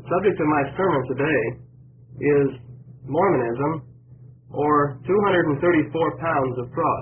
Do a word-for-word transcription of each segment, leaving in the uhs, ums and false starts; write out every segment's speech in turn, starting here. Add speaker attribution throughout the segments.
Speaker 1: subject of my sermon today is Mormonism, or two hundred thirty-four pounds of fraud.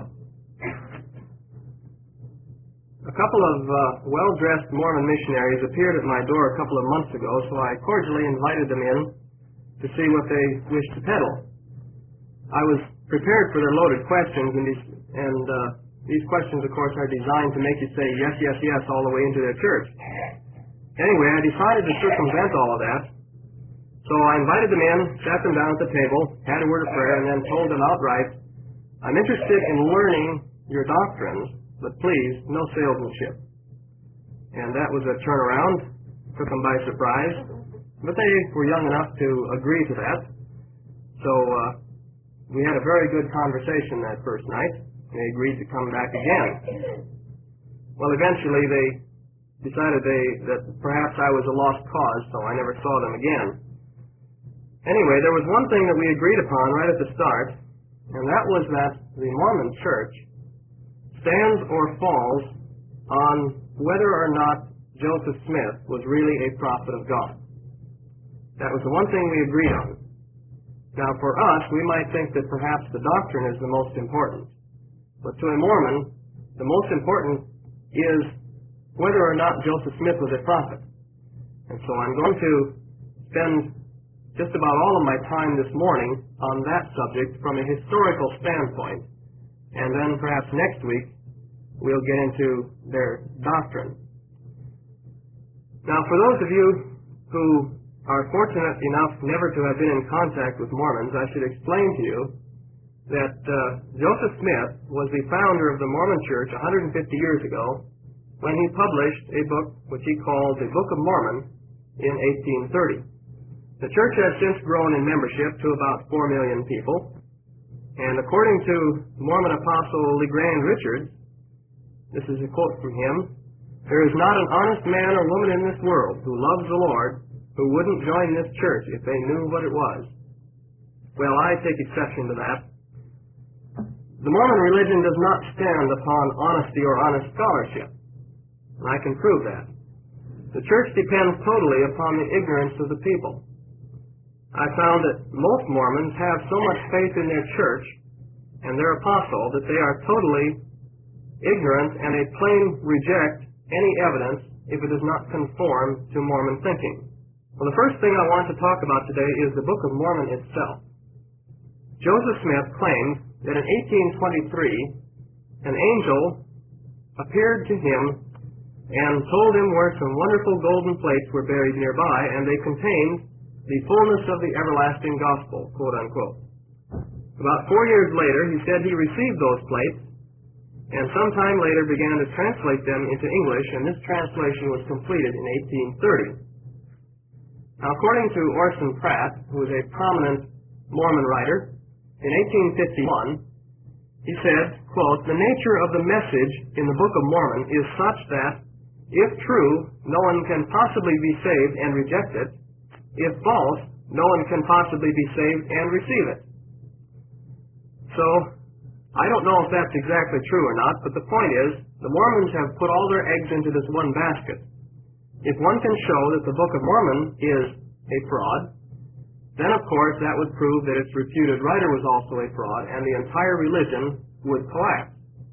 Speaker 1: A couple of uh, well-dressed Mormon missionaries appeared at my door a couple of months ago, so I cordially invited them in to see what they wished to peddle. I was prepared for their loaded questions, and these, and, uh, these questions, of course, are designed to make you say yes, yes, yes all the way into their church. Anyway, I decided to circumvent all of that. So I invited them in, sat them down at the table, had a word of prayer, and then told them outright, I'm interested in learning your doctrines, but please, no salesmanship. And that was a turnaround, took them by surprise, but they were young enough to agree to that. So uh, we had a very good conversation that first night. They agreed to come back again. Well, eventually they decided they that perhaps I was a lost cause, so I never saw them again. Anyway, there was one thing that we agreed upon right at the start, and that was that the Mormon Church stands or falls on whether or not Joseph Smith was really a prophet of God. That was the one thing we agreed on. Now, for us, we might think that perhaps the doctrine is the most important. But to a Mormon, the most important is whether or not Joseph Smith was a prophet. And so I'm going to spend just about all of my time this morning on that subject from a historical standpoint. And then perhaps next week, we'll get into their doctrine. Now, for those of you who are fortunate enough never to have been in contact with Mormons, I should explain to you that uh, Joseph Smith was the founder of the Mormon Church one hundred fifty years ago when he published a book which he called the Book of Mormon in eighteen thirty. The church has since grown in membership to about four million people, and according to Mormon apostle LeGrand Richards, this is a quote from him, there is not an honest man or woman in this world who loves the Lord who wouldn't join this church if they knew what it was. Well, I take exception to that. The Mormon religion does not stand upon honesty or honest scholarship, and I can prove that. The church depends totally upon the ignorance of the people. I found that most Mormons have so much faith in their church and their apostle that they are totally ignorant and they plain reject any evidence if it does not conform to Mormon thinking. Well, the first thing I want to talk about today is the Book of Mormon itself. Joseph Smith claimed that in eighteen twenty-three, an angel appeared to him and told him where some wonderful golden plates were buried nearby, and they contained the fullness of the everlasting gospel, quote unquote. About four years later, he said he received those plates, and sometime later began to translate them into English, and this translation was completed in eighteen thirty. Now, according to Orson Pratt, who is a prominent Mormon writer, in eighteen fifty-one, he said, quote, the nature of the message in the Book of Mormon is such that, if true, no one can possibly be saved and reject it. If false, no one can possibly be saved and receive it. So, I don't know if that's exactly true or not, but the point is, the Mormons have put all their eggs into this one basket. If one can show that the Book of Mormon is a fraud, then of course that would prove that its reputed writer was also a fraud, and the entire religion would collapse.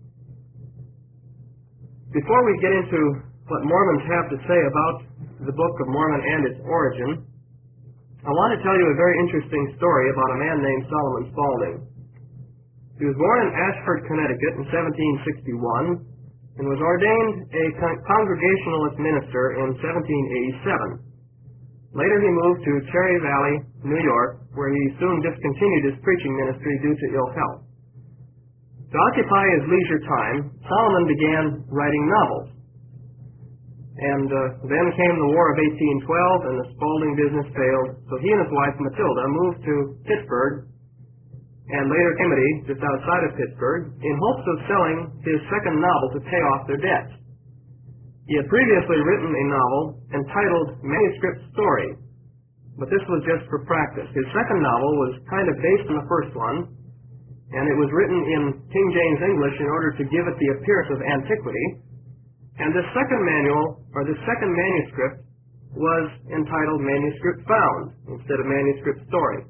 Speaker 1: Before we get into what Mormons have to say about the Book of Mormon and its origin, I want to tell you a very interesting story about a man named Solomon Spaulding. He was born in Ashford, Connecticut in seventeen sixty-one and was ordained a Congregationalist minister in seventeen eighty-seven. Later he moved to Cherry Valley, New York, where he soon discontinued his preaching ministry due to ill health. To occupy his leisure time, Solomon began writing novels. And uh, then came the War of eighteen twelve, and the Spaulding business failed, so he and his wife Matilda moved to Pittsburgh, and later Amity, just outside of Pittsburgh, in hopes of selling his second novel to pay off their debts. He had previously written a novel entitled Manuscript Story, but this was just for practice. His second novel was kind of based on the first one, and it was written in King James English in order to give it the appearance of antiquity. And this second manual, or this second manuscript, was entitled Manuscript Found instead of Manuscript Story.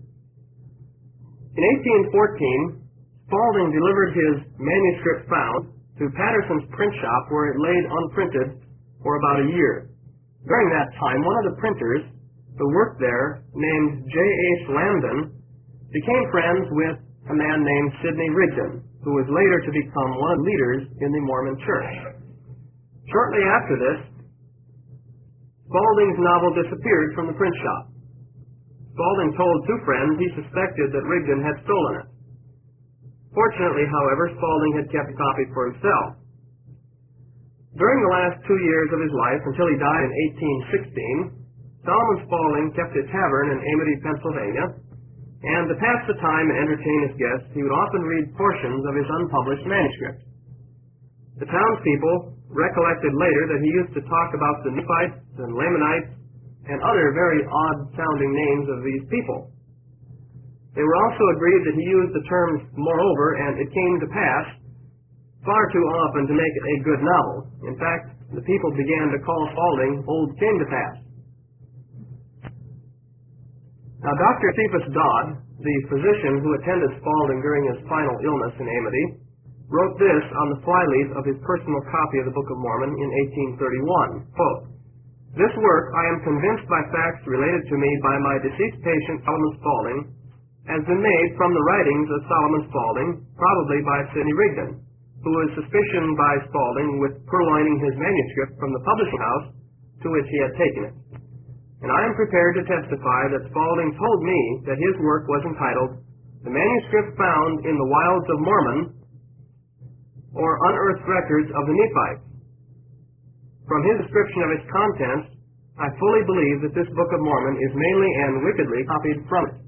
Speaker 1: In eighteen fourteen, Spalding delivered his Manuscript Found to Patterson's print shop, where it laid unprinted for about a year. During that time, one of the printers who worked there, named J H Lambden, became friends with a man named Sidney Rigdon, who was later to become one of the leaders in the Mormon Church. Shortly after this, Spalding's novel disappeared from the print shop. Spalding told two friends he suspected that Rigdon had stolen it. Fortunately, however, Spalding had kept a copy for himself. During the last two years of his life, until he died in eighteen sixteen, Solomon Spalding kept a tavern in Amity, Pennsylvania, and to pass the time and entertain his guests, he would often read portions of his unpublished manuscript. The townspeople recollected later that he used to talk about the Nephites and Lamanites and other very odd-sounding names of these people. They were also agreed that he used the terms moreover and it came to pass far too often to make it a good novel. In fact, the people began to call Spalding Old Came to Pass. Now, Doctor Cephas Dodd, the physician who attended Spalding during his final illness in Amity, wrote this on the flyleaf of his personal copy of the Book of Mormon in eighteen thirty-one, quote, "This work, I am convinced by facts related to me by my deceased patient Solomon Spalding, has been made from the writings of Solomon Spalding, probably by Sidney Rigdon, who was suspicioned by Spalding with purloining his manuscript from the publishing house to which he had taken it. And I am prepared to testify that Spalding told me that his work was entitled, The Manuscript Found in the Wilds of Mormon, or Unearthed Records of the Nephites. From his description of its contents, I fully believe that this Book of Mormon is mainly and wickedly copied from it."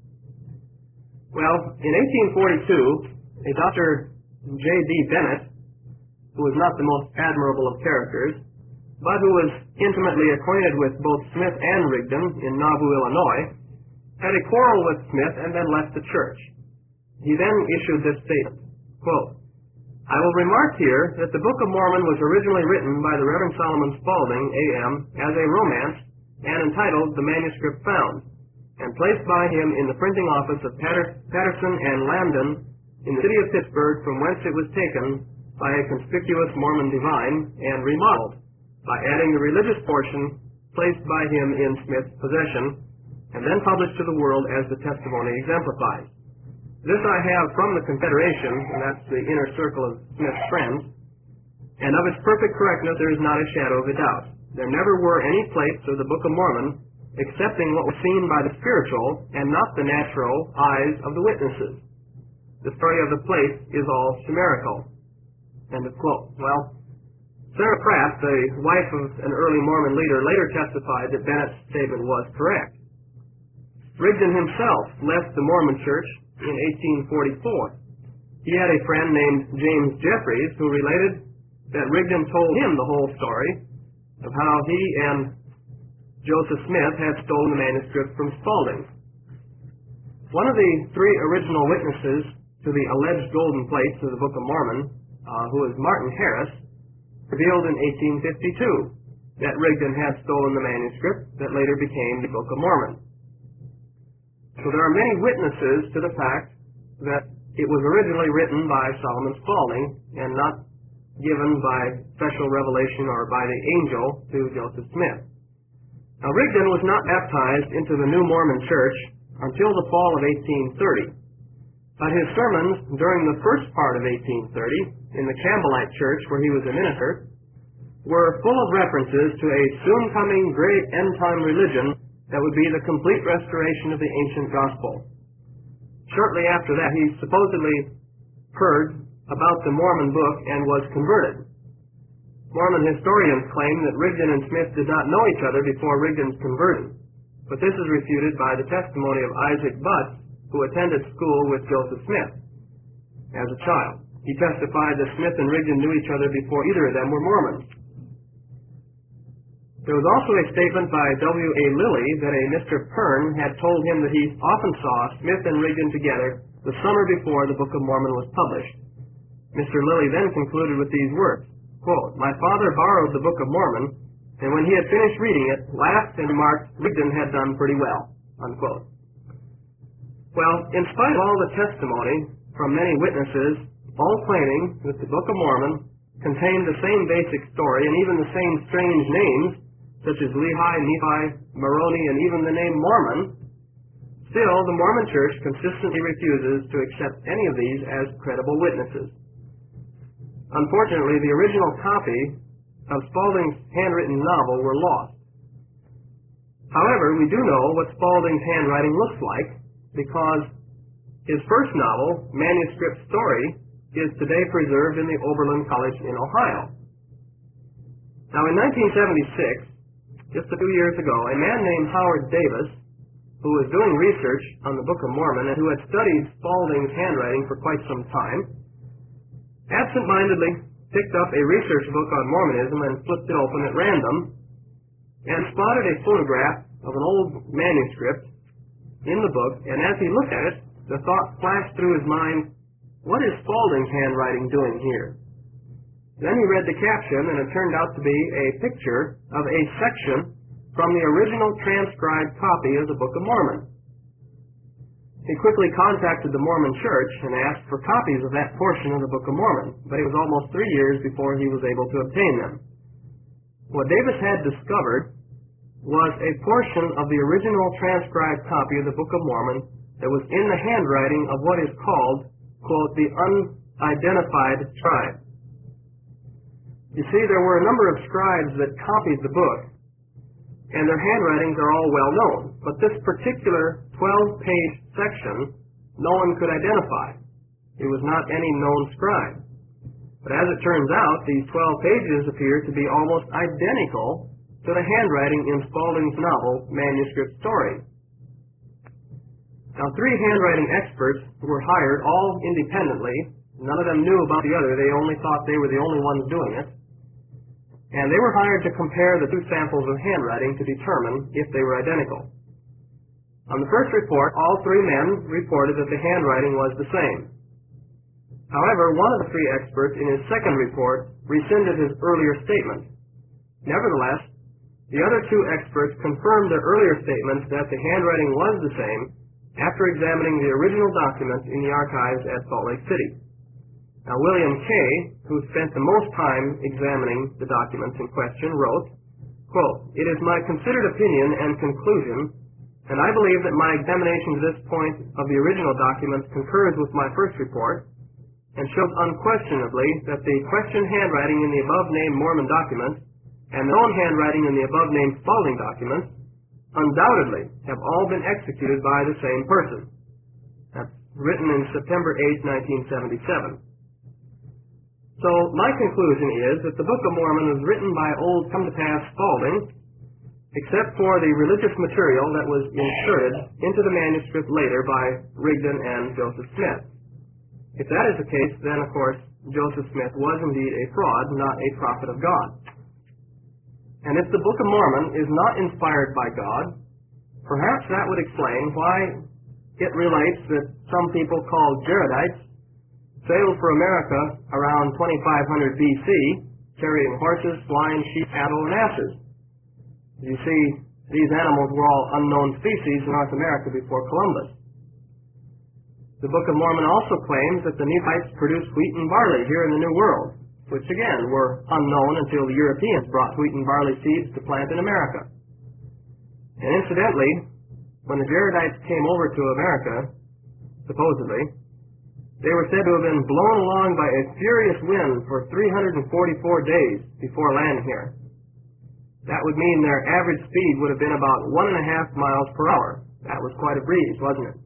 Speaker 1: Well, in eighteen forty-two, a Doctor J D Bennett, who was not the most admirable of characters, but who was intimately acquainted with both Smith and Rigdon in Nauvoo, Illinois, had a quarrel with Smith and then left the church. He then issued this statement, quote, "I will remark here that the Book of Mormon was originally written by the Reverend Solomon Spalding, A M, as a romance and entitled The Manuscript Found, and placed by him in the printing office of Patter- Patterson and Lambden in the city of Pittsburgh, from whence it was taken by a conspicuous Mormon divine and remodeled by adding the religious portion placed by him in Smith's possession, and then published to the world as the testimony exemplifies. This I have from the Confederation," and that's the inner circle of Smith's friends, "and of its perfect correctness there is not a shadow of a doubt. There never were any plates of the Book of Mormon excepting what was seen by the spiritual and not the natural eyes of the witnesses. The story of the plates is all chimerical." End of quote. Well, Sarah Pratt, the wife of an early Mormon leader, later testified that Bennett's statement was correct. Rigdon himself left the Mormon Church in eighteen forty-four. He had a friend named James Jeffries who related that Rigdon told him the whole story of how he and Joseph Smith had stolen the manuscript from Spalding. One of the three original witnesses to the alleged golden plates of the Book of Mormon, uh, who was Martin Harris, revealed in eighteen fifty-two that Rigdon had stolen the manuscript that later became the Book of Mormon. So there are many witnesses to the fact that it was originally written by Solomon Spalding and not given by special revelation or by the angel to Joseph Smith. Now, Rigdon was not baptized into the New Mormon Church until the fall of eighteen thirty, but his sermons during the first part of eighteen thirty in the Campbellite Church, where he was a minister, were full of references to a soon-coming great end-time religion that would be the complete restoration of the ancient gospel. Shortly after that, he supposedly heard about the Mormon book and was converted. Mormon historians claim that Rigdon and Smith did not know each other before Rigdon's conversion, but this is refuted by the testimony of Isaac Butts, who attended school with Joseph Smith as a child. He testified that Smith and Rigdon knew each other before either of them were Mormons. There was also a statement by W A Lilly that a Mister Pern had told him that he often saw Smith and Rigdon together the summer before the Book of Mormon was published. Mister Lilly then concluded with these words, quote, "My father borrowed the Book of Mormon and when he had finished reading it, laughed and remarked, Rigdon had done pretty well, unquote. Well, in spite of all the testimony from many witnesses, all claiming that the Book of Mormon contained the same basic story and even the same strange names, such as Lehi, Nephi, Moroni, and even the name Mormon, still the Mormon Church consistently refuses to accept any of these as credible witnesses. Unfortunately, the original copy of Spaulding's handwritten novel were lost. However, we do know what Spaulding's handwriting looks like because his first novel, Manuscript Story, is today preserved in the Oberlin College in Ohio. Now, in nineteen seventy-six, just a few years ago, a man named Howard Davis, who was doing research on the Book of Mormon and who had studied Spaulding's handwriting for quite some time, absent-mindedly picked up a research book on Mormonism and flipped it open at random and spotted a photograph of an old manuscript in the book, and as he looked at it, the thought flashed through his mind, what is Spaulding's handwriting doing here? Then he read the caption, and it turned out to be a picture of a section from the original transcribed copy of the Book of Mormon. He quickly contacted the Mormon Church and asked for copies of that portion of the Book of Mormon, but it was almost three years before he was able to obtain them. What Davis had discovered was a portion of the original transcribed copy of the Book of Mormon that was in the handwriting of what is called, quote, the unidentified scribe. You see, there were a number of scribes that copied the book, and their handwritings are all well known, but this particular twelve-page section no one could identify. It was not any known scribe. But as it turns out, these twelve pages appear to be almost identical to the handwriting in Spaulding's novel, Manuscript Story. Now, three handwriting experts were hired, all independently. None of them knew about the other. They only thought they were the only ones doing it. And they were hired to compare the two samples of handwriting to determine if they were identical. On the first report, all three men reported that the handwriting was the same. However, one of the three experts in his second report rescinded his earlier statement. Nevertheless, the other two experts confirmed their earlier statements that the handwriting was the same after examining the original document in the archives at Salt Lake City. Now, William Kay, who spent the most time examining the documents in question, wrote, quote, "It is my considered opinion and conclusion, and I believe that my examination to this point of the original documents concurs with my first report, and shows unquestionably that the questioned handwriting in the above-named Mormon document and the known handwriting in the above-named Spaulding document undoubtedly have all been executed by the same person." That's written in September eighth, nineteen seventy-seven. So my conclusion is that the Book of Mormon was written by old come-to-pass Spaulding, except for the religious material that was inserted into the manuscript later by Rigdon and Joseph Smith. If that is the case, then, of course, Joseph Smith was indeed a fraud, not a prophet of God. And if the Book of Mormon is not inspired by God, perhaps that would explain why it relates that some people called Jaredites sailed for America around twenty-five hundred B C, carrying horses, swine, sheep, cattle, and asses. You see, these animals were all unknown species in North America before Columbus. The Book of Mormon also claims that the Nephites produced wheat and barley here in the New World, which again were unknown until the Europeans brought wheat and barley seeds to plant in America. And incidentally, when the Jaredites came over to America, supposedly, they were said to have been blown along by a furious wind for three hundred forty-four days before landing here. That would mean their average speed would have been about one and a half miles per hour. That was quite a breeze, wasn't it?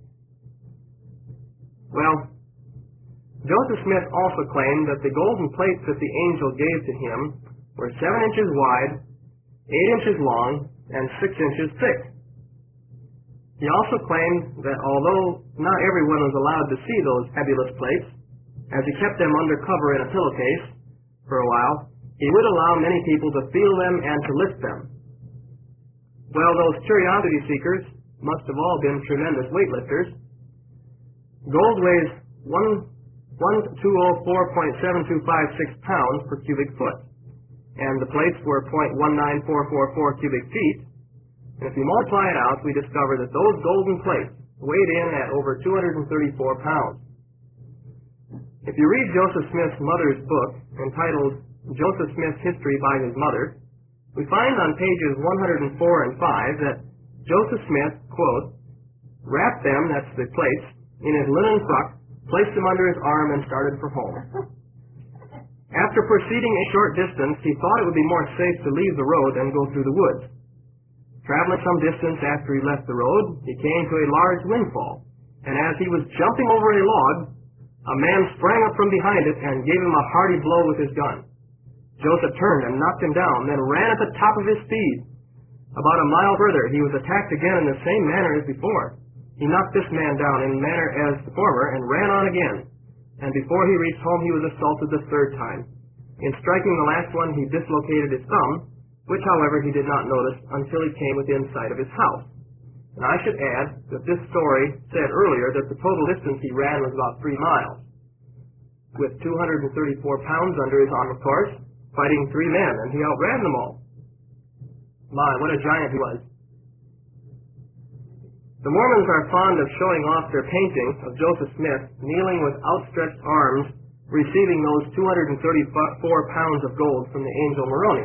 Speaker 1: Well, Joseph Smith also claimed that the golden plates that the angel gave to him were seven inches wide, eight inches long, and six inches thick. He also claimed that although not everyone was allowed to see those fabulous plates, as he kept them under cover in a pillowcase for a while, he would allow many people to feel them and to lift them. Well, those curiosity seekers must have all been tremendous weightlifters. Gold weighs one two oh four point seven two five six pounds per cubic foot. and the plates were zero point one nine four four four cubic feet. And if you multiply it out, we discover that those golden plates weighed in at over two hundred thirty-four pounds. If you read Joseph Smith's mother's book, entitled Joseph Smith's History by His Mother, we find on pages one hundred four and five that Joseph Smith, quote, wrapped them, that's the plates, in his linen frock, placed them under his arm, and started for home. After proceeding a short distance, he thought it would be more safe to leave the road and go through the woods. Traveling some distance after he left the road, he came to a large windfall, and as he was jumping over a log, a man sprang up from behind it and gave him a hearty blow with his gun. Joseph turned and knocked him down, then ran at the top of his speed. About a mile further, he was attacked again in the same manner as before. He knocked this man down in manner as the former and ran on again. And before he reached home, he was assaulted the third time. In striking the last one, he dislocated his thumb, which, however, he did not notice until he came within sight of his house. And I should add that this story said earlier that the total distance he ran was about three miles. With two hundred thirty-four pounds under his arm, of course, fighting three men, and he outran them all. My, what a giant he was. The Mormons are fond of showing off their painting of Joseph Smith kneeling with outstretched arms, receiving those two hundred thirty-four pounds of gold from the angel Moroni.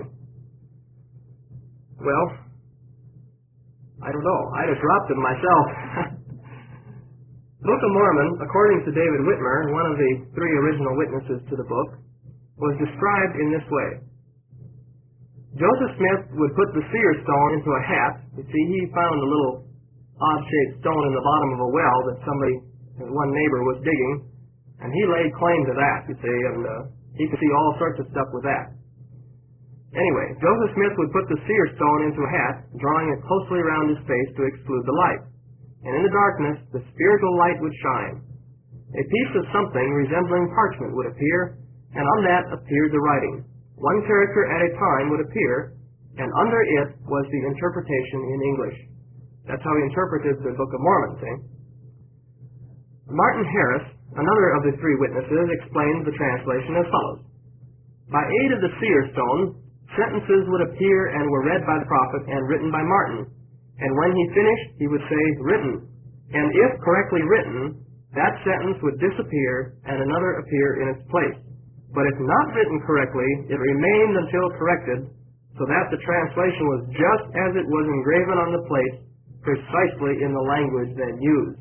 Speaker 1: Well, I don't know. I'd have dropped them myself. The Book of Mormon, according to David Whitmer, one of the three original witnesses to the book, was described in this way. Joseph Smith would put the seer stone into a hat. You see, he found a little odd-shaped stone in the bottom of a well that somebody, one neighbor, was digging, and he laid claim to that, you see, and uh, he could see all sorts of stuff with that. Anyway, Joseph Smith would put the seer stone into a hat, drawing it closely around his face to exclude the light. And in the darkness, the spiritual light would shine. A piece of something resembling parchment would appear, and on that appeared the writing. One character at a time would appear, and under it was the interpretation in English. That's how he interpreted the Book of Mormon, see? Martin Harris, another of the three witnesses, explained the translation as follows. By aid of the seer stone, sentences would appear and were read by the prophet and written by Martin. And when he finished, he would say, written. And if correctly written, that sentence would disappear and another appear in its place. But if not written correctly, it remained until corrected, so that the translation was just as it was engraven on the plate, precisely in the language then used.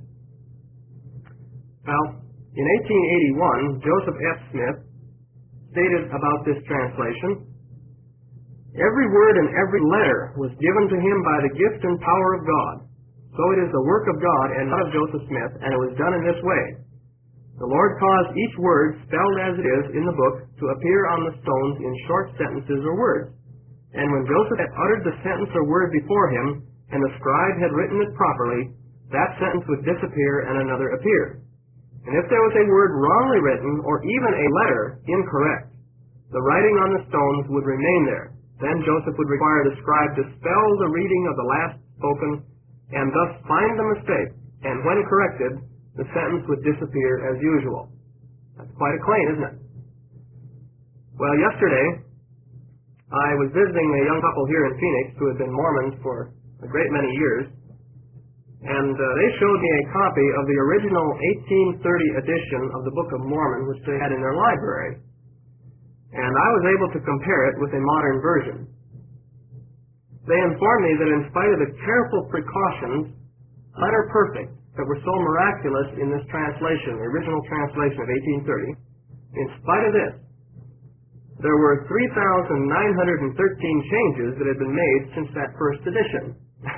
Speaker 1: Well, in eighteen eighty-one, Joseph F. Smith stated about this translation, every word and every letter was given to him by the gift and power of God. So it is the work of God and not of Joseph Smith, and it was done in this way. The Lord caused each word, spelled as it is in the book, to appear on the stones in short sentences or words. And when Joseph had uttered the sentence or word before him, and the scribe had written it properly, that sentence would disappear and another appear. And if there was a word wrongly written, or even a letter incorrect, the writing on the stones would remain there. Then Joseph would require the scribe to spell the reading of the last spoken, and thus find the mistake, and when corrected, the sentence would disappear as usual. That's quite a claim, isn't it? Well, yesterday, I was visiting a young couple here in Phoenix who had been Mormons for a great many years, and uh, they showed me a copy of the original eighteen thirty edition of the Book of Mormon, which they had in their library. And I was able to compare it with a modern version. They informed me that in spite of the careful precautions, letter perfect, that were so miraculous in this translation, the original translation of eighteen thirty, in spite of this, there were three thousand nine hundred thirteen changes that had been made since that first edition.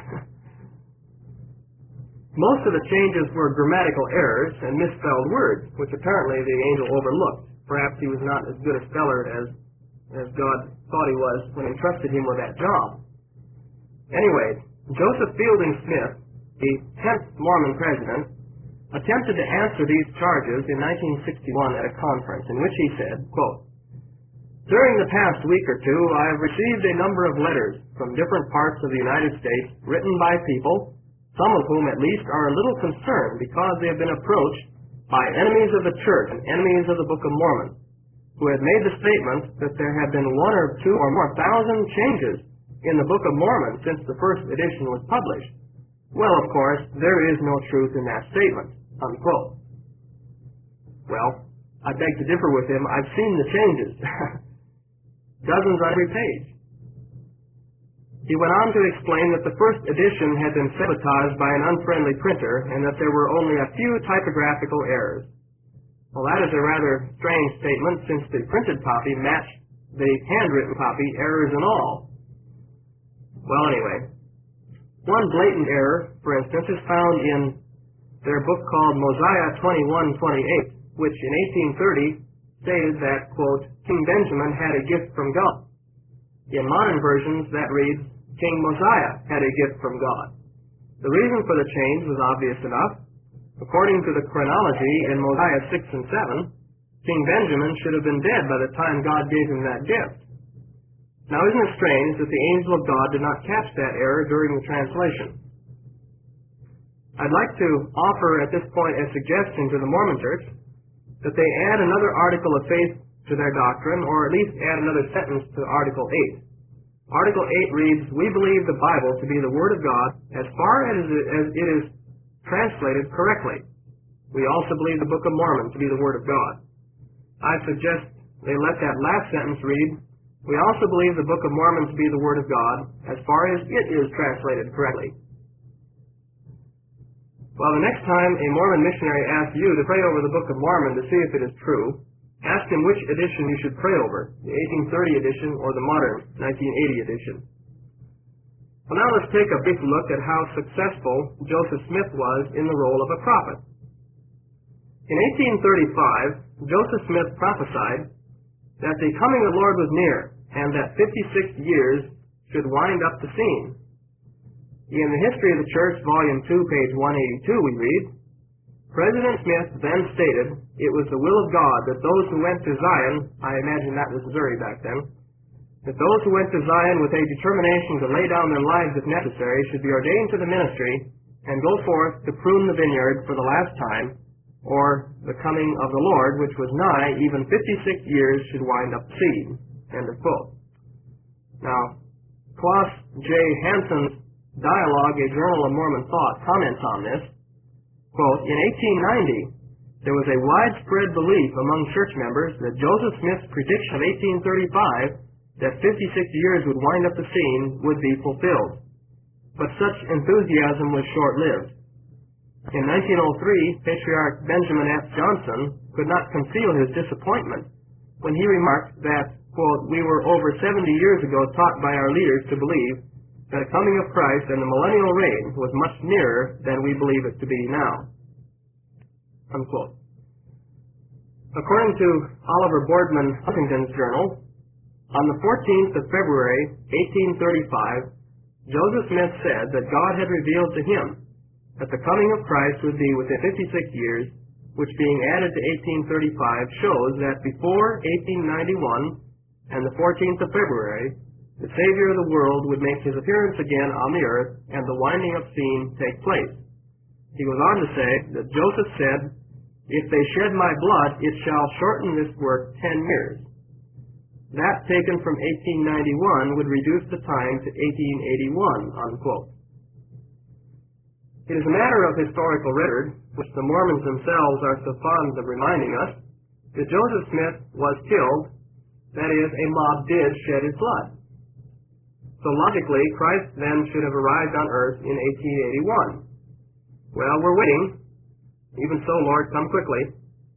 Speaker 1: Most of the changes were grammatical errors and misspelled words, which apparently the angel overlooked. Perhaps he was not as good a speller as, as God thought he was when he entrusted him with that job. Anyway, Joseph Fielding Smith, the tenth Mormon president, attempted to answer these charges in nineteen sixty-one at a conference in which he said, quote, during the past week or two, I have received a number of letters from different parts of the United States written by people, some of whom at least are a little concerned because they have been approached by enemies of the church and enemies of the Book of Mormon. who had made the statement that there had been one or two or more thousand changes in the Book of Mormon since the first edition was published. Well, of course, there is no truth in that statement, unquote. Well, I beg to differ with him. I've seen the changes. Dozens on every page. He went on to explain that the first edition had been sabotaged by an unfriendly printer and that there were only a few typographical errors. Well, that is a rather strange statement since the printed copy matched the handwritten copy, errors and all. Well, anyway, one blatant error, for instance, is found in their book called Mosiah twenty-one twenty-eight, which in eighteen thirty stated that, quote, King Benjamin had a gift from God. In modern versions, that reads, King Mosiah had a gift from God. The reason for the change was obvious enough. According to the chronology in Mosiah six and seven, King Benjamin should have been dead by the time God gave him that gift. Now, isn't it strange that the angel of God did not catch that error during the translation? I'd like to offer at this point a suggestion to the Mormon Church that they add another article of faith to their doctrine, or at least add another sentence to Article eight. Article eight reads, We believe the Bible to be the Word of God as far as it is translated correctly. We also believe the Book of Mormon to be the Word of God. I suggest they let that last sentence read, We also believe the Book of Mormon to be the Word of God as far as it is translated correctly. Well, the next time a Mormon missionary asks you to pray over the Book of Mormon to see if it is true, ask him which edition you should pray over, the eighteen thirty edition or the modern nineteen eighty edition. Well, now let's take a brief look at how successful Joseph Smith was in the role of a prophet. In eighteen thirty-five, Joseph Smith prophesied that the coming of the Lord was near and that fifty-six years should wind up the scene. In the History of the Church, Volume two, page one eighty-two, we read, President Smith then stated it was the will of God that those who went to Zion, I imagine that was Missouri back then, that those who went to Zion with a determination to lay down their lives if necessary should be ordained to the ministry and go forth to prune the vineyard for the last time, or the coming of the Lord, which was nigh, even fifty-six years should wind up the scene. End of quote. Now, Klaus J. Hansen's Dialogue, a Journal of Mormon Thought, comments on this. Quote, in eighteen ninety, there was a widespread belief among church members that Joseph Smith's prediction of eighteen thirty-five, that fifty-six years would wind up the scene, would be fulfilled. But such enthusiasm was short-lived. In nineteen oh three, Patriarch Benjamin F. Johnson could not conceal his disappointment when he remarked that, quote, we were over seventy years ago taught by our leaders to believe that the coming of Christ and the millennial reign was much nearer than we believe it to be now. Unquote. According to Oliver Boardman Huntington's journal, on the fourteenth of February, eighteen thirty-five, Joseph Smith said that God had revealed to him that the coming of Christ would be within fifty-six years, which being added to eighteen thirty-five shows that before eighteen ninety-one and the fourteenth of February, the Savior of the world would make his appearance again on the earth and the winding up scene take place. He goes on to say that Joseph said, If they shed my blood, it shall shorten this work ten years. That taken from eighteen ninety-one would reduce the time to eighteen eighty-one, unquote. It is a matter of historical record, which the Mormons themselves are so fond of reminding us, that Joseph Smith was killed, that is, a mob did shed his blood. So logically, Christ then should have arrived on earth in eighteen eighty-one. Well, we're waiting. Even so, Lord, come quickly.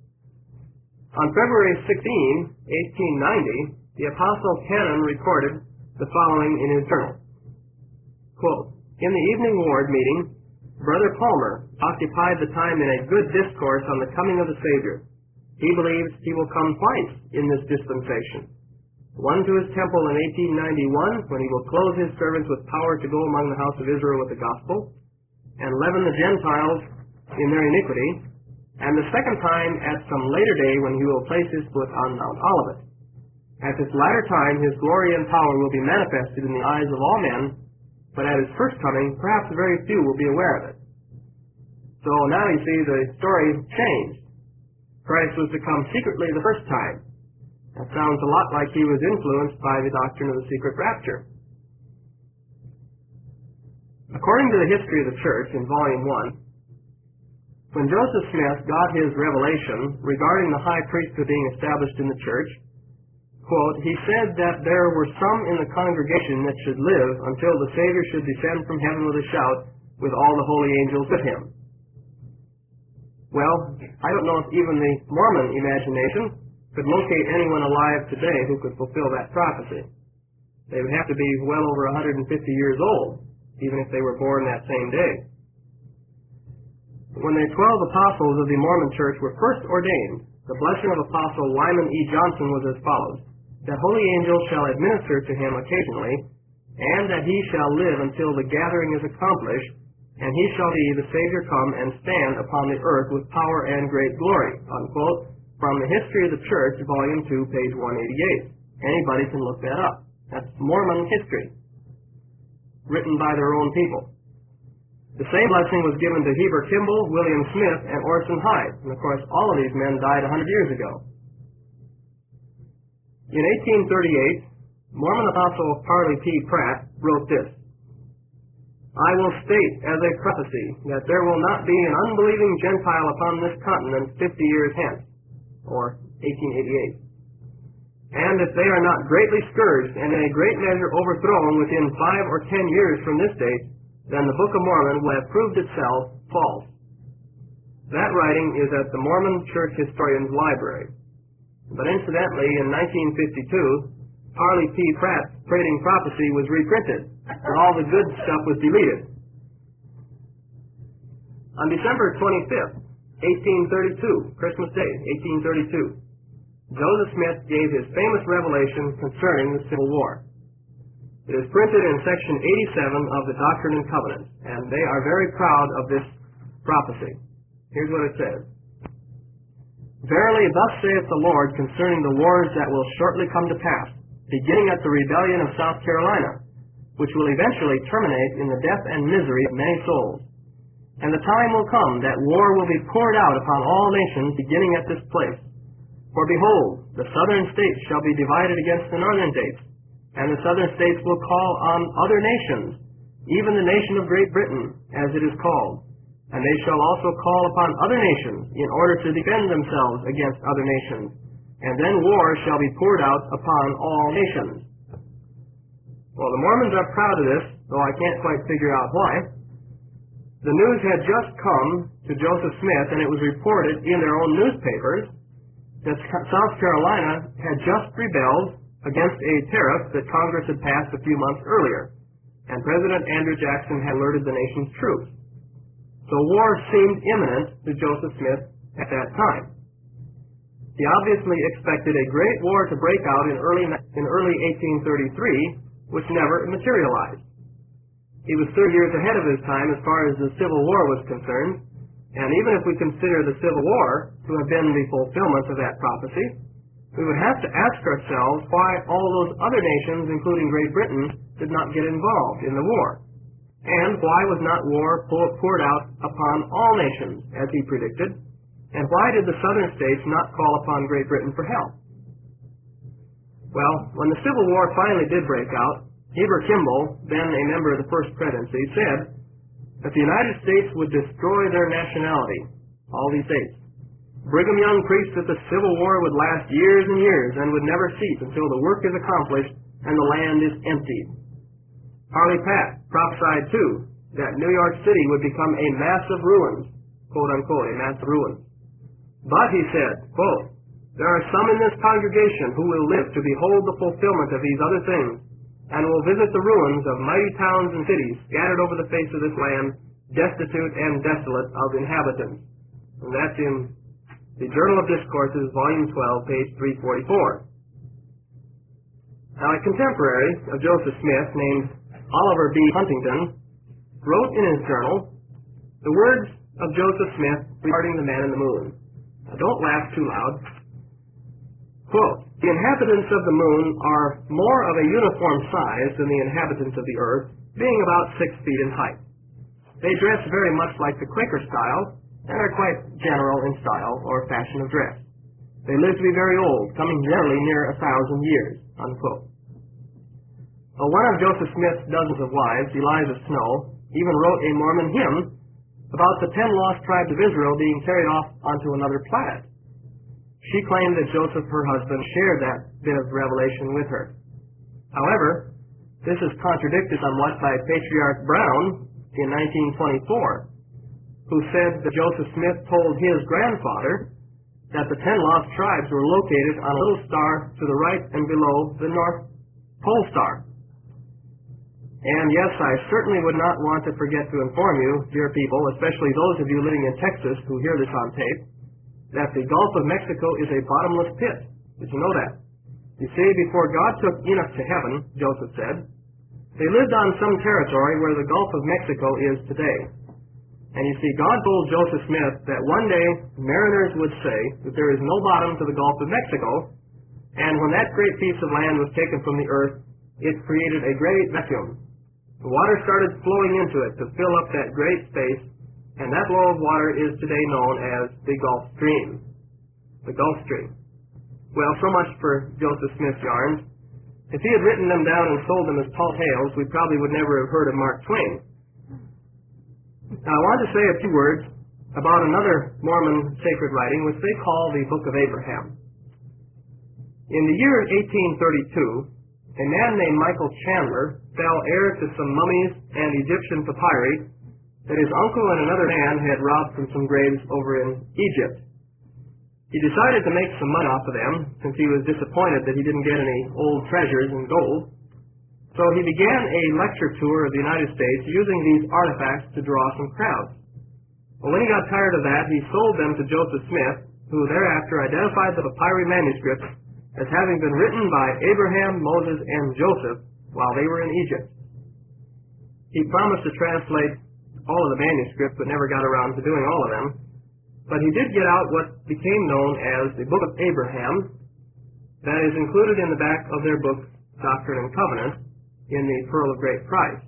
Speaker 1: On February sixteenth, eighteen ninety, the Apostle Cannon recorded the following in his journal. Quote, in the evening ward meeting, Brother Palmer occupied the time in a good discourse on the coming of the Savior. He believes he will come twice in this dispensation. One to his temple in eighteen ninety-one, when he will clothe his servants with power to go among the house of Israel with the gospel, and leaven the Gentiles in their iniquity, and the second time at some later day when he will place his foot on Mount Olivet. At this latter time his glory and power will be manifested in the eyes of all men, but at his first coming perhaps very few will be aware of it. So now you see the story changed. Christ was to come secretly the first time, That sounds a lot like he was influenced by the doctrine of the secret rapture. According to the History of the Church in Volume one, when Joseph Smith got his revelation regarding the high priesthood being established in the church, quote, he said that there were some in the congregation that should live until the Savior should descend from heaven with a shout with all the holy angels with him. Well, I don't know if even the Mormon imagination could locate anyone alive today who could fulfill that prophecy. They would have to be well over one hundred fifty years old, even if they were born that same day. When the twelve apostles of the Mormon Church were first ordained, the blessing of Apostle Lyman E. Johnson was as follows: that holy angels shall administer to him occasionally, and that he shall live until the gathering is accomplished, and he shall see the Savior come and stand upon the earth with power and great glory, unquote, from the History of the Church, Volume two, page one eighty-eight. Anybody can look that up. That's Mormon history, written by their own people. The same blessing was given to Heber Kimball, William Smith, and Orson Hyde. And of course, all of these men died one hundred years ago. In eighteen thirty-eight, Mormon Apostle Parley P. Pratt wrote this: I will state as a prophecy that there will not be an unbelieving Gentile upon this continent fifty years hence, or eighteen eighty-eight. And if they are not greatly scourged and in a great measure overthrown within five or ten years from this date, then the Book of Mormon will have proved itself false. That writing is at the Mormon Church Historian's Library. But incidentally, in nineteen fifty-two, Parley P. Pratt's Prating Prophecy was reprinted, and all the good stuff was deleted. On December twenty-fifth, eighteen thirty-two, Christmas Day, eighteen thirty-two, Joseph Smith gave his famous revelation concerning the Civil War. It is printed in section eighty-seven of the Doctrine and Covenants, and they are very proud of this prophecy. Here's what it says: Verily, thus saith the Lord concerning the wars that will shortly come to pass, beginning at the rebellion of South Carolina, which will eventually terminate in the death and misery of many souls. And the time will come that war will be poured out upon all nations, beginning at this place. For behold, the southern states shall be divided against the northern states, and the southern states will call on other nations, even the nation of Great Britain, as it is called. And they shall also call upon other nations in order to defend themselves against other nations. And then war shall be poured out upon all nations. Well, the Mormons are proud of this, though I can't quite figure out why. The news had just come to Joseph Smith, and it was reported in their own newspapers that South Carolina had just rebelled against a tariff that Congress had passed a few months earlier, and President Andrew Jackson had alerted the nation's troops. So war seemed imminent to Joseph Smith at that time. He obviously expected a great war to break out in early, in early eighteen thirty-three, which never materialized. He was thirty years ahead of his time as far as the Civil War was concerned, and even if we consider the Civil War to have been the fulfillment of that prophecy, we would have to ask ourselves why all those other nations, including Great Britain, did not get involved in the war. And why was not war poured out upon all nations, as he predicted? And why did the southern states not call upon Great Britain for help? Well, when the Civil War finally did break out, Heber Kimball, then a member of the First Presidency, said that the United States would destroy their nationality, all these states. Brigham Young preached that the Civil War would last years and years and would never cease until the work is accomplished and the land is emptied. Parley Pat prophesied, too, that New York City would become a mass of ruins, quote unquote, a mass of ruins. But, he said, quote, there are some in this congregation who will live to behold the fulfillment of these other things, and will visit the ruins of mighty towns and cities scattered over the face of this land, destitute and desolate of inhabitants. And that's in the Journal of Discourses, Volume twelve, page three forty-four. Now, a contemporary of Joseph Smith named Oliver B. Huntington wrote in his journal the words of Joseph Smith regarding the man in the moon. Now, don't laugh too loud. Quote, the inhabitants of the moon are more of a uniform size than the inhabitants of the earth, being about six feet in height. They dress very much like the Quaker style, and are quite general in style or fashion of dress. They lived to be very old, coming generally near a thousand years, unquote. Well, one of Joseph Smith's dozens of wives, Eliza Snow, even wrote a Mormon hymn about the ten lost tribes of Israel being carried off onto another planet. She claimed that Joseph, her husband, shared that bit of revelation with her. However, this is contradicted somewhat by Patriarch Brown in nineteen twenty-four, who said that Joseph Smith told his grandfather that the ten lost tribes were located on a little star to the right and below the North Pole Star. And yes, I certainly would not want to forget to inform you, dear people, especially those of you living in Texas who hear this on tape, that the Gulf of Mexico is a bottomless pit. Did you know that? You see, before God took Enoch to heaven, Joseph said, they lived on some territory where the Gulf of Mexico is today. And you see, God told Joseph Smith that one day mariners would say that there is no bottom to the Gulf of Mexico, and when that great piece of land was taken from the earth, it created a great vacuum. The water started flowing into it to fill up that great space, and that flow of water is today known as the Gulf Stream. The Gulf Stream. Well, so much for Joseph Smith's yarns. If he had written them down and sold them as tall tales, we probably would never have heard of Mark Twain. Now, I want to say a few words about another Mormon sacred writing, which they call the Book of Abraham. In the year eighteen thirty-two, a man named Michael Chandler fell heir to some mummies and Egyptian papyri that his uncle and another man had robbed from some graves over in Egypt. He decided to make some money off of them, since he was disappointed that he didn't get any old treasures and gold. So he began a lecture tour of the United States using these artifacts to draw some crowds. Well, when he got tired of that, he sold them to Joseph Smith, who thereafter identified the papyri manuscripts as having been written by Abraham, Moses, and Joseph while they were in Egypt. He promised to translate all of the manuscripts, but never got around to doing all of them. But he did get out what became known as the Book of Abraham, that is included in the back of their book, Doctrine and Covenant, in the Pearl of Great Price.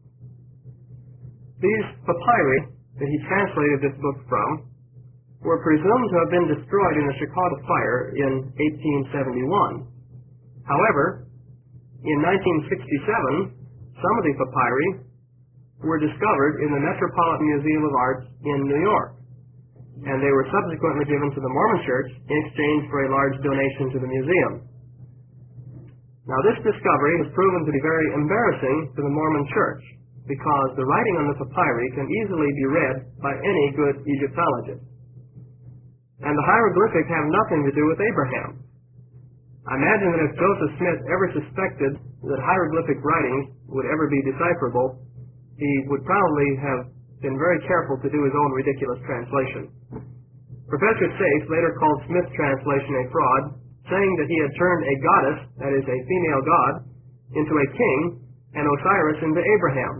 Speaker 1: These papyri that he translated this book from were presumed to have been destroyed in the Chicago fire in eighteen seventy-one. However, in nineteen sixty-seven, some of the papyri were discovered in the Metropolitan Museum of Art in New York, and they were subsequently given to the Mormon Church in exchange for a large donation to the museum. Now, this discovery has proven to be very embarrassing to the Mormon Church, because the writing on the papyri can easily be read by any good Egyptologist. And the hieroglyphics have nothing to do with Abraham. I imagine that if Joseph Smith ever suspected that hieroglyphic writings would ever be decipherable, he would probably have been very careful to do his own ridiculous translation. Professor Sayce later called Smith's translation a fraud, saying that he had turned a goddess, that is, a female god, into a king, and Osiris into Abraham.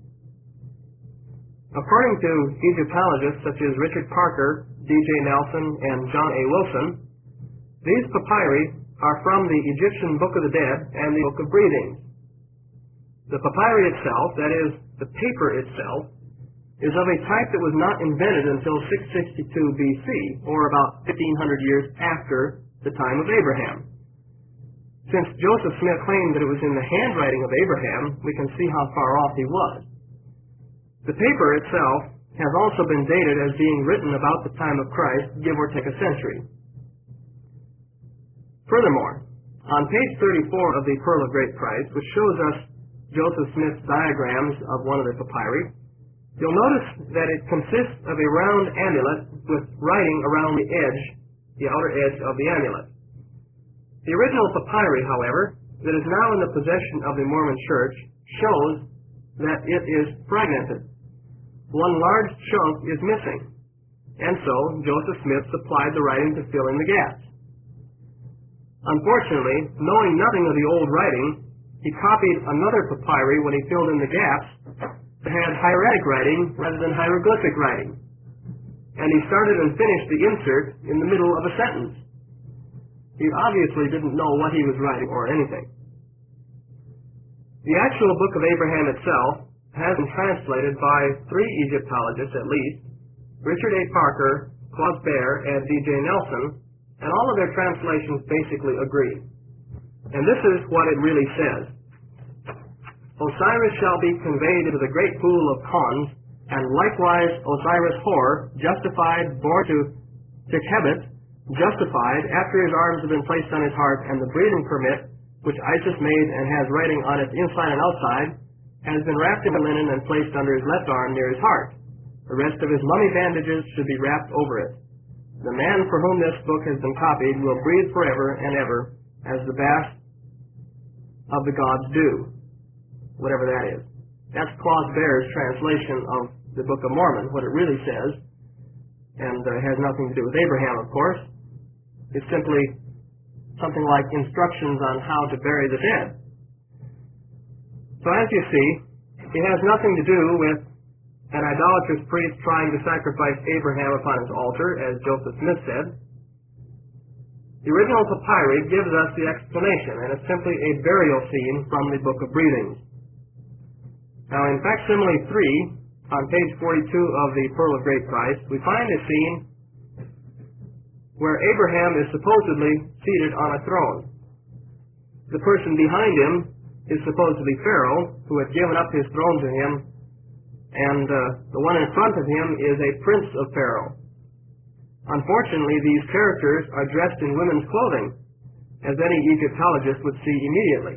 Speaker 1: According to Egyptologists such as Richard Parker, D J Nelson, and John A. Wilson, these papyri are from the Egyptian Book of the Dead and the Book of Breathings. The papyri itself, that is, the paper itself, is of a type that was not invented until six sixty-two B C, or about fifteen hundred years after the time of Abraham. Since Joseph Smith claimed that it was in the handwriting of Abraham, we can see how far off he was. The paper itself has also been dated as being written about the time of Christ, give or take a century. Furthermore, on page thirty-four of the Pearl of Great Price, which shows us Joseph Smith's diagrams of one of the papyri, you'll notice that it consists of a round amulet with writing around the edge, the outer edge of the amulet. The original papyri, however, that is now in the possession of the Mormon Church, shows that it is fragmented. One large chunk is missing, and so Joseph Smith supplied the writing to fill in the gaps. Unfortunately, knowing nothing of the old writing, he copied another papyri when he filled in the gaps that had hieratic writing rather than hieroglyphic writing, and he started and finished the insert in the middle of a sentence. He obviously didn't know what he was writing or anything. The actual Book of Abraham itself has been translated by three Egyptologists at least, Richard A. Parker, Claus Baer, and D J Nelson, and all of their translations basically agree. And this is what it really says. Osiris shall be conveyed into the great pool of Khons, and likewise Osiris-Hor, justified, bore to Tikhebet, justified, after his arms have been placed on his heart, and the breathing permit, which Isis made and has writing on its inside and outside, has been wrapped in linen and placed under his left arm near his heart. The rest of his mummy bandages should be wrapped over it. The man for whom this book has been copied will breathe forever and ever, as the bath of the gods do, whatever that is. That's Claude Bear's translation of the Book of Mormon, what it really says, and uh, has nothing to do with Abraham, of course. It's simply something like instructions on how to bury the dead. So as you see, it has nothing to do with an idolatrous priest trying to sacrifice Abraham upon his altar, as Joseph Smith said. The original papyri gives us the explanation, and it's simply a burial scene from the Book of Breathings. Now, in facsimile three, on page forty-two of the Pearl of Great Price, we find a scene where Abraham is supposedly seated on a throne. The person behind him is supposed to be Pharaoh, who had given up his throne to him, and uh, the one in front of him is a prince of Pharaoh. Unfortunately, these characters are dressed in women's clothing, as any Egyptologist would see immediately.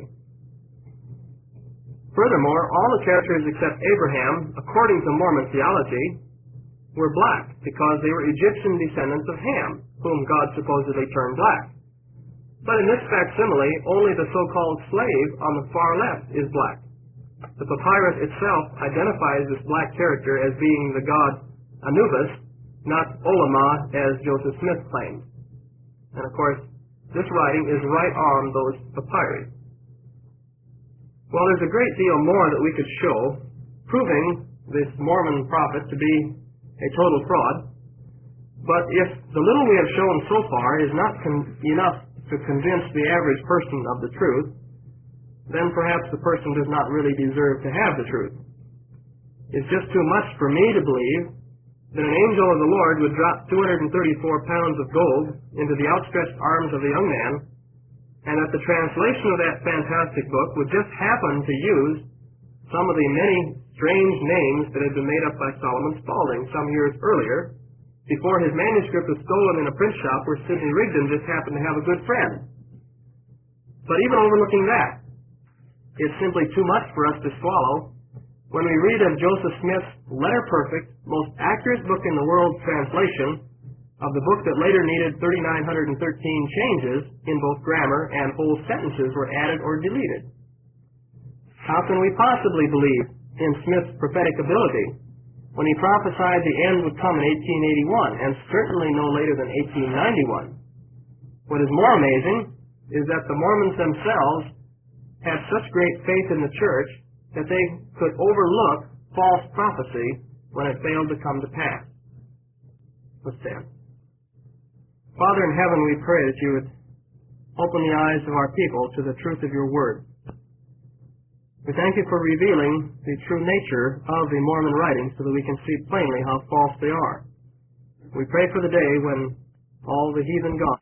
Speaker 1: Furthermore, all the characters except Abraham, according to Mormon theology, were black, because they were Egyptian descendants of Ham, whom God supposedly turned black. But in this facsimile, only the so-called slave on the far left is black. The papyrus itself identifies this black character as being the god Anubis, not Olamah, as Joseph Smith claimed. And of course, this writing is right on those papyri. Well, there's a great deal more that we could show, proving this Mormon prophet to be a total fraud. But if the little we have shown so far is not con- enough to convince the average person of the truth, then perhaps the person does not really deserve to have the truth. It's just too much for me to believe that an angel of the Lord would drop two hundred thirty-four pounds of gold into the outstretched arms of the young man, and that the translation of that fantastic book would just happen to use some of the many strange names that had been made up by Solomon Spaulding some years earlier, before his manuscript was stolen in a print shop where Sidney Rigdon just happened to have a good friend. But even overlooking that, it's simply too much for us to swallow when we read of Joseph Smith's letter-perfect, most accurate book in the world translation of the book that later needed three thousand nine hundred thirteen changes in both grammar, and whole sentences were added or deleted. How can we possibly believe in Smith's prophetic ability when he prophesied the end would come in eighteen eighty-one, and certainly no later than eighteen ninety-one? What is more amazing is that the Mormons themselves had such great faith in the church that they could overlook false prophecy when it failed to come to pass. Let's stand. Father in heaven, we pray that you would open the eyes of our people to the truth of your word. We thank you for revealing the true nature of the Mormon writings so that we can see plainly how false they are. We pray for the day when all the heathen gods